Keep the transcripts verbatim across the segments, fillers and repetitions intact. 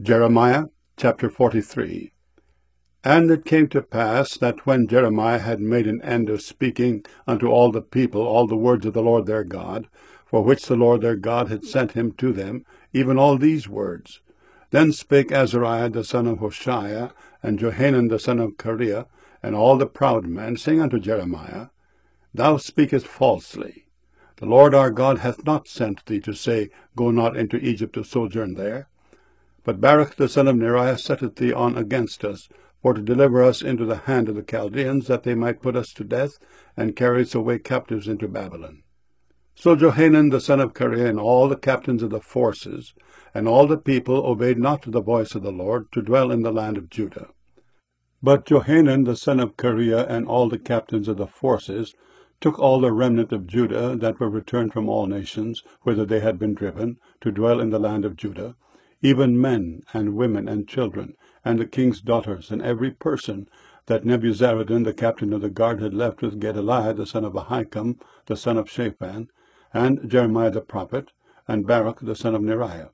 Jeremiah chapter forty-three. And it came to pass that when Jeremiah had made an end of speaking unto all the people all the words of the Lord their God, for which the Lord their God had sent him to them, even all these words, then spake Azariah the son of Hoshaiah, and Johanan the son of Kareah, and all the proud men, saying unto Jeremiah, Thou speakest falsely. The Lord our God hath not sent thee to say, Go not into Egypt to sojourn there. But Baruch the son of Neriah setteth thee on against us, for to deliver us into the hand of the Chaldeans, that they might put us to death, and carry us away captives into Babylon. So Johanan the son of Kareah, and all the captains of the forces, and all the people obeyed not to the voice of the Lord, to dwell in the land of Judah. But Johanan the son of Kareah, and all the captains of the forces, took all the remnant of Judah that were returned from all nations, whither they had been driven, to dwell in the land of Judah, even men and women and children, and the king's daughters, and every person that Nebuzaradan the captain of the guard had left with Gedaliah the son of Ahikam, the son of Shaphan, and Jeremiah the prophet, and Baruch the son of Neriah.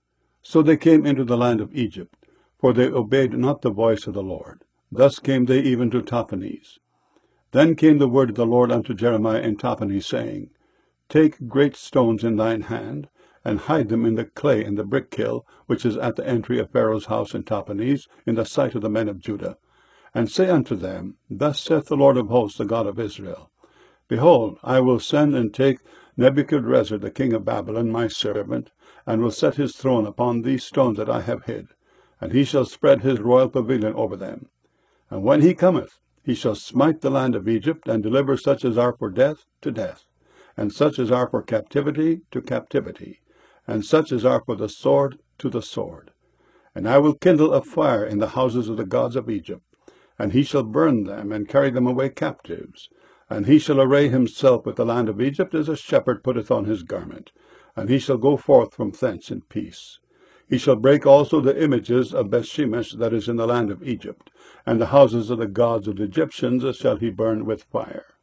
So they came into the land of Egypt, for they obeyed not the voice of the Lord. Thus came they even to Tahpanhes. Then came the word of the Lord unto Jeremiah in Tahpanhes, saying, Take great stones in thine hand, and hide them in the clay in the brick-kiln, which is at the entry of Pharaoh's house in Tahpanhes, in the sight of the men of Judah. And say unto them, Thus saith the Lord of hosts, the God of Israel, Behold, I will send and take Nebuchadrezzar the king of Babylon, my servant, and will set his throne upon these stones that I have hid, and he shall spread his royal pavilion over them. And when he cometh, he shall smite the land of Egypt, and deliver such as are for death to death, and such as are for captivity to captivity, and such as are for the sword to the sword. And I will kindle a fire in the houses of the gods of Egypt, and he shall burn them, and carry them away captives. And he shall array himself with the land of Egypt as a shepherd putteth on his garment, and he shall go forth from thence in peace. He shall break also the images of Bethshemesh that is in the land of Egypt, and the houses of the gods of the Egyptians shall he burn with fire.